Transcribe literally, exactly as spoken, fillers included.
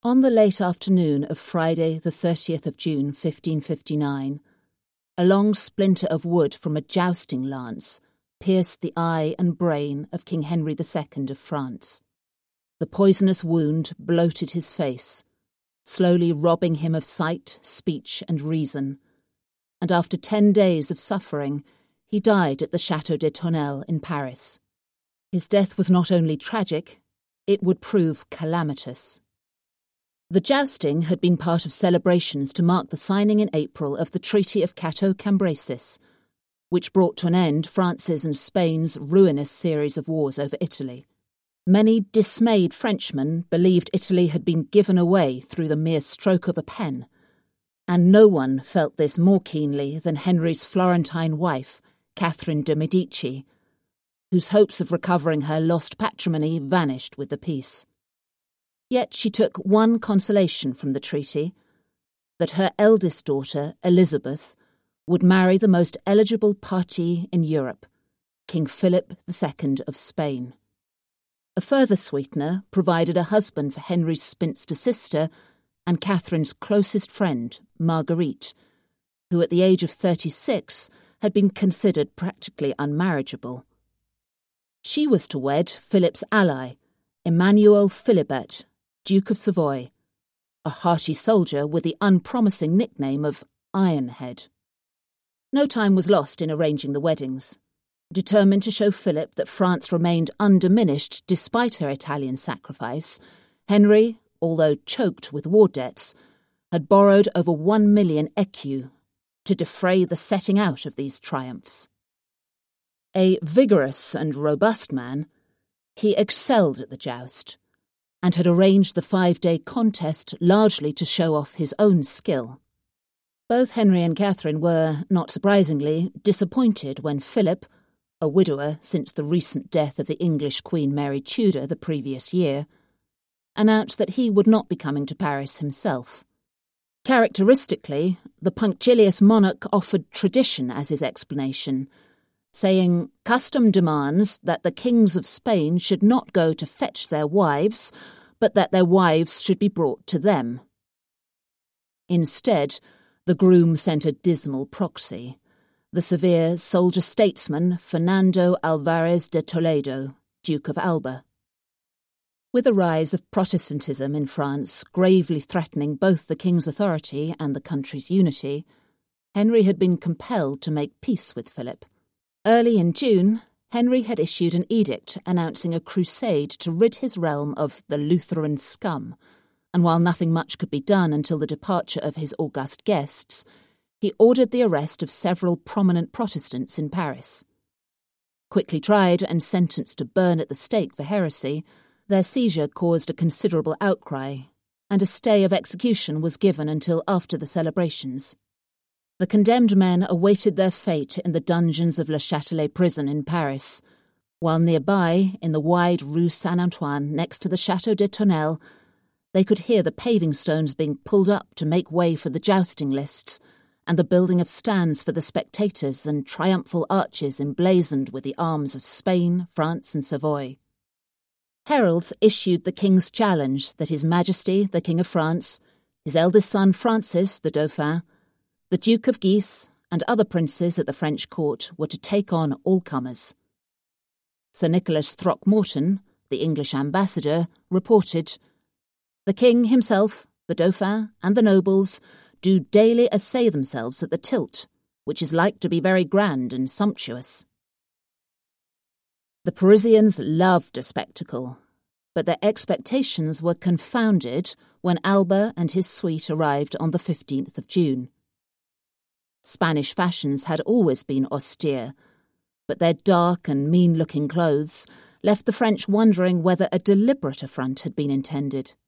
On the late afternoon of Friday the thirtieth of June fifteen fifty-nine, a long splinter of wood from a jousting lance pierced the eye and brain of King Henry the Second of France. The poisonous wound bloated his face, slowly robbing him of sight, speech and reason, and after ten days of suffering, he died at the Château de Tournelle in Paris. His death was not only tragic, it would prove calamitous. The jousting had been part of celebrations to mark the signing in April of the Treaty of Cateau-Cambrésis, which brought to an end France's and Spain's ruinous series of wars over Italy. Many dismayed Frenchmen believed Italy had been given away through the mere stroke of a pen, and no one felt this more keenly than Henry's Florentine wife, Catherine de' Medici, whose hopes of recovering her lost patrimony vanished with the peace. Yet she took one consolation from the treaty, that her eldest daughter, Elizabeth, would marry the most eligible parti in Europe, King Philip the Second of Spain. A further sweetener provided a husband for Henry's spinster sister and Catherine's closest friend, Marguerite, who at the age of thirty-six had been considered practically unmarriageable. She was to wed Philip's ally, Emmanuel Philibert, Duke of Savoy, a hearty soldier with the unpromising nickname of Ironhead. No time was lost in arranging the weddings. Determined to show Philip that France remained undiminished despite her Italian sacrifice, Henry, although choked with war debts, had borrowed over one million écus to defray the setting out of these triumphs. A vigorous and robust man, he excelled at the joust, and had arranged the five-day contest largely to show off his own skill. Both Henry and Catherine were, not surprisingly, disappointed when Philip, a widower since the recent death of the English Queen Mary Tudor the previous year, announced that he would not be coming to Paris himself. Characteristically, the punctilious monarch offered tradition as his explanation, saying, "Custom demands that the kings of Spain should not go to fetch their wives, but that their wives should be brought to them." Instead, the groom sent a dismal proxy, the severe soldier-statesman Fernando Alvarez de Toledo, Duke of Alba. With a rise of Protestantism in France gravely threatening both the king's authority and the country's unity, Henry had been compelled to make peace with Philip. Early in June, Henry had issued an edict announcing a crusade to rid his realm of the Lutheran scum, and while nothing much could be done until the departure of his august guests, he ordered the arrest of several prominent Protestants in Paris. Quickly tried and sentenced to burn at the stake for heresy, their seizure caused a considerable outcry, and a stay of execution was given until after the celebrations. The condemned men awaited their fate in the dungeons of Le Châtelet prison in Paris, while nearby, in the wide Rue Saint-Antoine next to the Château de Tournelle, they could hear the paving stones being pulled up to make way for the jousting lists, and the building of stands for the spectators and triumphal arches emblazoned with the arms of Spain, France and Savoy. Heralds issued the king's challenge that His Majesty, the King of France, his eldest son Francis, the Dauphin, the Duke of Guise, and other princes at the French court were to take on all comers. Sir Nicholas Throckmorton, the English ambassador, reported, "The king himself, the Dauphin, and the nobles do daily assay themselves at the tilt, which is like to be very grand and sumptuous." The Parisians loved a spectacle, but their expectations were confounded when Alba and his suite arrived on the fifteenth of June. Spanish fashions had always been austere, but their dark and mean-looking clothes left the French wondering whether a deliberate affront had been intended.